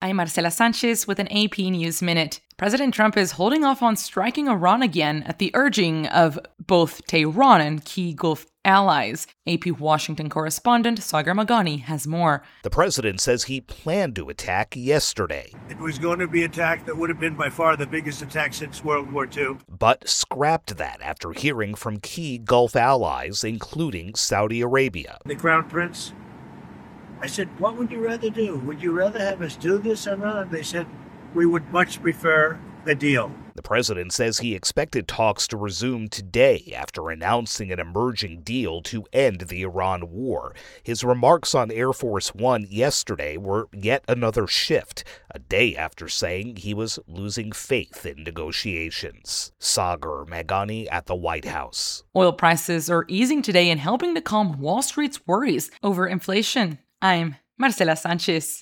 I'm Marcela Sanchez with an AP News Minute. President Trump is holding off on striking Iran again at the urging of both Tehran and key Gulf allies. AP Washington correspondent Sagar Meghani has more. The president says he planned to attack yesterday. It was going to be an attack that would have been by far the biggest attack since World War II. But scrapped that after hearing from key Gulf allies, including Saudi Arabia. The Crown Prince, I said, what would you rather do? Would you rather have us do this or not? They said, we would much prefer a deal. The president says he expected talks to resume today after announcing an emerging deal to end the Iran war. His remarks on Air Force One yesterday were yet another shift, a day after saying he was losing faith in negotiations. Sagar Meghani at the White House. Oil prices are easing today and helping to calm Wall Street's worries over inflation. I'm Marcela Sanchez.